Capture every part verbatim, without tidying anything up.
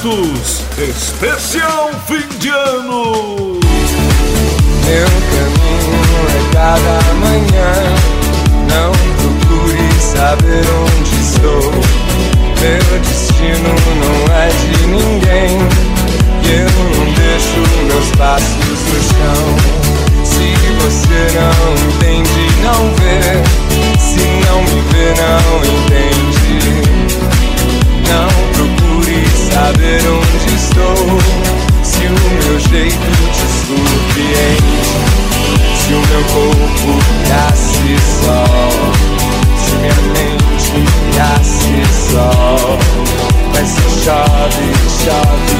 Santos, especial fim de ano. Meu caminho é cada manhã, não procure saber onde estou. Meu destino não é de ninguém, e eu não deixo meus passos no chão. Se você não entende, não vê. Se não me vê, não entende. Não procure saber onde estou. Se o meu jeito te surpreende, se o meu corpo nasce sol, se minha mente nasce sol, mas se chove, chove,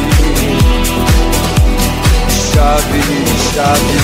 chove, chove.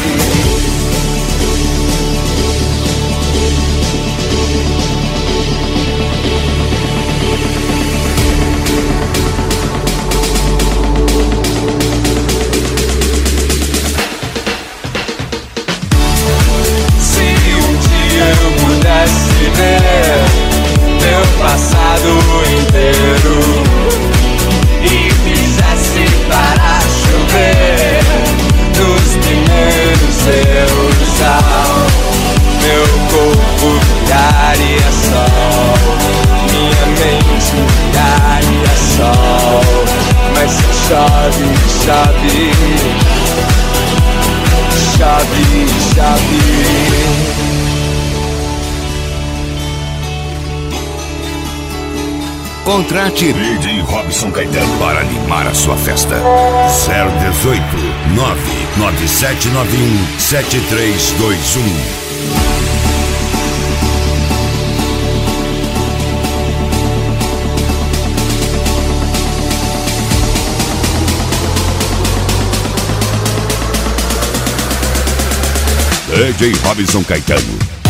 Eu pudesse ver meu passado inteiro e fizesse parar chover nos primeiros erros, meu corpo viraria sol, minha mente viraria sol, mas se chove, chove, chove, chove. Contrate D J Robson Caetano para animar a sua festa. zero dezoito nove nove sete nove um sete três dois um. D J Robson Caetano.